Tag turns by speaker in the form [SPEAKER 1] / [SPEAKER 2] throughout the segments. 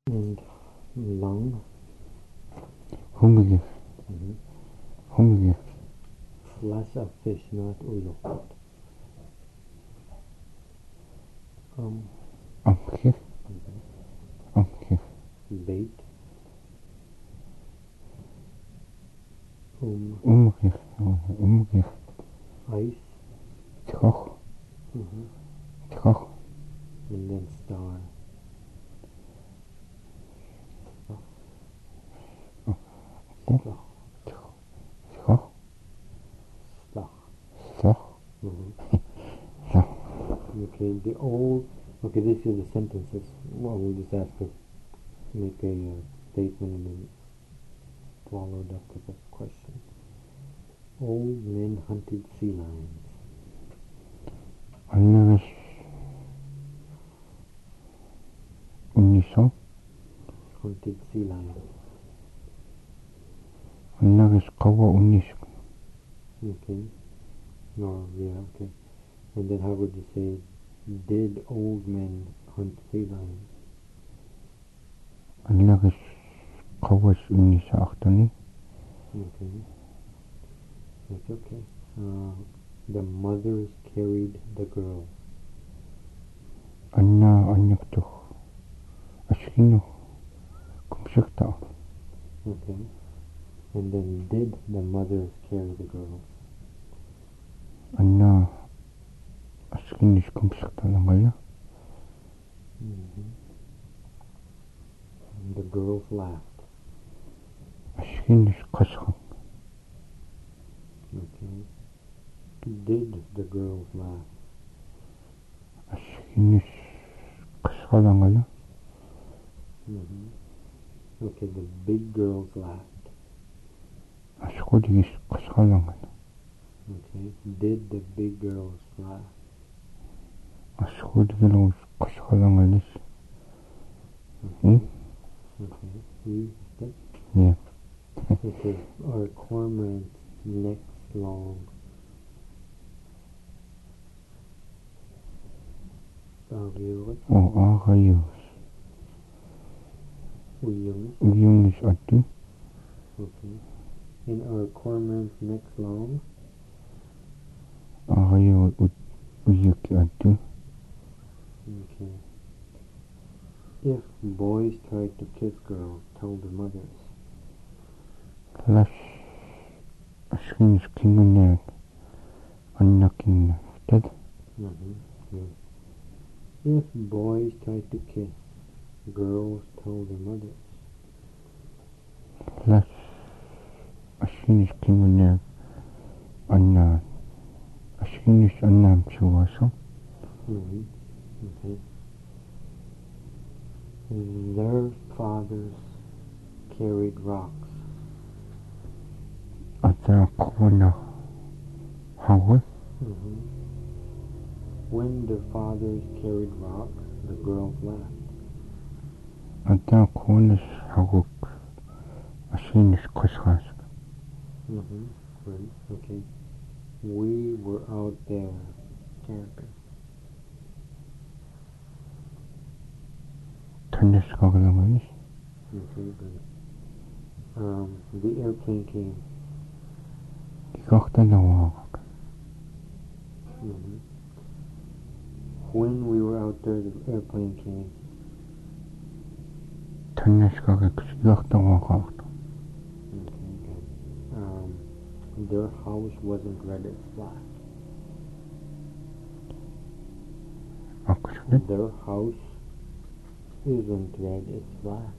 [SPEAKER 1] and lung.
[SPEAKER 2] Hungrig.
[SPEAKER 1] Mm-hmm.
[SPEAKER 2] Hungrig.
[SPEAKER 1] Flesh of fish, not ulokot.
[SPEAKER 2] Amkir.
[SPEAKER 1] Mm-hmm.
[SPEAKER 2] Amkir.
[SPEAKER 1] Bait.
[SPEAKER 2] Umgir. Umgir.
[SPEAKER 1] Ice.
[SPEAKER 2] Troch.
[SPEAKER 1] Mm-hmm.
[SPEAKER 2] Troch.
[SPEAKER 1] And then star. Slach.
[SPEAKER 2] Troch.
[SPEAKER 1] Slach.
[SPEAKER 2] Sloch.
[SPEAKER 1] Mm-hmm.
[SPEAKER 2] Sloch.
[SPEAKER 1] Okay, the old. Okay, this is the sentences. Well, we'll just ask to make a statement and then followed up with a question. Old men hunted sea lions.
[SPEAKER 2] Annaris. Unison.
[SPEAKER 1] Hunted sea lions.
[SPEAKER 2] Annaris kawa unis.
[SPEAKER 1] Okay. No, yeah, okay. And then how would you say, did old men hunt sea lions?
[SPEAKER 2] Annaris kawas unisa achtani.
[SPEAKER 1] Okay. That's okay. The mothers carried the girls.
[SPEAKER 2] Anna anyaktuh. Askino. Kumsikta.
[SPEAKER 1] Okay. And then did the mothers carry the girls?
[SPEAKER 2] Anna askinis kumsikta langaya.
[SPEAKER 1] Mm-hmm. And the girls laughed.
[SPEAKER 2] Askinis kashan.
[SPEAKER 1] Okay. Did the girls laugh?
[SPEAKER 2] Askinis kashalangala.
[SPEAKER 1] Mm-hmm. Okay, the big girls laughed.
[SPEAKER 2] Askodis kashalangala.
[SPEAKER 1] Okay. Did the big girls laugh?
[SPEAKER 2] Askodis kashalangalis.
[SPEAKER 1] Okay. Okay. You step.
[SPEAKER 2] Yeah.
[SPEAKER 1] Okay. Are cormorants necks long?
[SPEAKER 2] Agayos. Uyunis atu.
[SPEAKER 1] Okay. And are cormorants necks long?
[SPEAKER 2] Agayo uyuki atu.
[SPEAKER 1] Okay. If boys tried to kiss girls, tell their mothers.
[SPEAKER 2] Lash. Askinis kingunek. Annakin. Tad.
[SPEAKER 1] Mm-hmm. Yeah. If boys tried to kiss girls, tell their mothers.
[SPEAKER 2] Lash. Askinis kingunek. Anna. Askinis annam chuwaso.
[SPEAKER 1] Mm-hmm. Okay. Their fathers carried rocks.
[SPEAKER 2] Ata kuwana. Hawa.
[SPEAKER 1] Mm-hmm. When their fathers carried rocks, the girls laughed.
[SPEAKER 2] Ata kuwanas haguk. Askinis kashas.
[SPEAKER 1] Mm-hmm. Right. Okay. We were out there camping.
[SPEAKER 2] Tanis kagalangalis.
[SPEAKER 1] Okay, good. The airplane came.
[SPEAKER 2] Ikakta nawagak.
[SPEAKER 1] Mm-hmm. When we were out there, the airplane came.
[SPEAKER 2] Tanis kagak. Ikakta wagak.
[SPEAKER 1] Okay, good. Their house wasn't red, it's black.
[SPEAKER 2] Akasket.
[SPEAKER 1] Their house isn't red, it's black.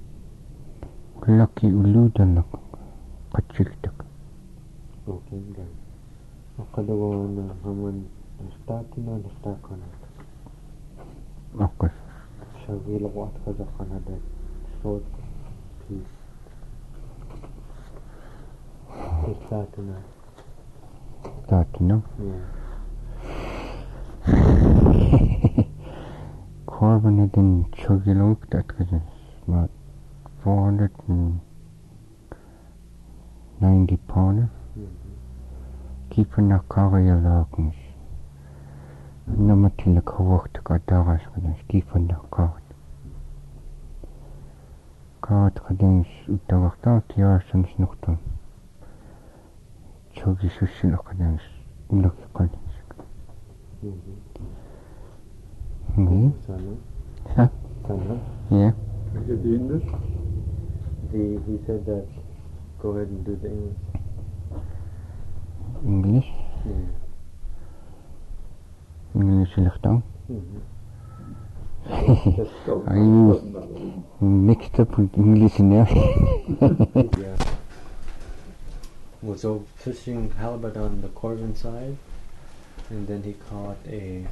[SPEAKER 2] Laki uludan kachiktak.
[SPEAKER 1] Okay, good. Akadawan haman startina starkana.
[SPEAKER 2] Akas.
[SPEAKER 1] Shagil wat kazakana that short piece. Startina.
[SPEAKER 2] Tatina.
[SPEAKER 1] Yeah.
[SPEAKER 2] Carbonated chugilok that is about 490 pounder. Keeping a carrier logans. Namatil the correct got dollars with us, keeping the card. Kaat kadens uttavaqtaa tiaarsan snuqtum. Chogi sussin kadens ulaki kadens.
[SPEAKER 1] Mm-hmm.
[SPEAKER 2] Okay.
[SPEAKER 1] Sana?
[SPEAKER 2] Huh?
[SPEAKER 1] Sana?
[SPEAKER 2] Yeah.
[SPEAKER 3] Is it English?
[SPEAKER 1] He said that go ahead and do the English.
[SPEAKER 2] English.
[SPEAKER 1] Yeah.
[SPEAKER 2] English lichtang.
[SPEAKER 1] Just go.
[SPEAKER 2] I mixed up with English in there.
[SPEAKER 1] Yeah. Well, so fishing halibut on the Corvin side, and then he caught a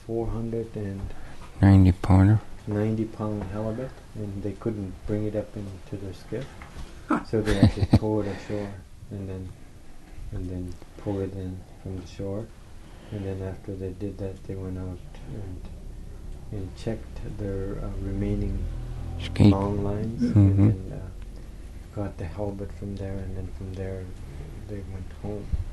[SPEAKER 1] 490
[SPEAKER 2] 90 pounder.
[SPEAKER 1] pound halibut, and they couldn't bring it up into their skiff, so they had to tow it ashore, and then pull it in from the shore, and then after they did that, they went out and checked their remaining
[SPEAKER 2] Skate.
[SPEAKER 1] long lines,
[SPEAKER 2] Mhm.
[SPEAKER 1] and then got the halibut from there, and then from there they went home.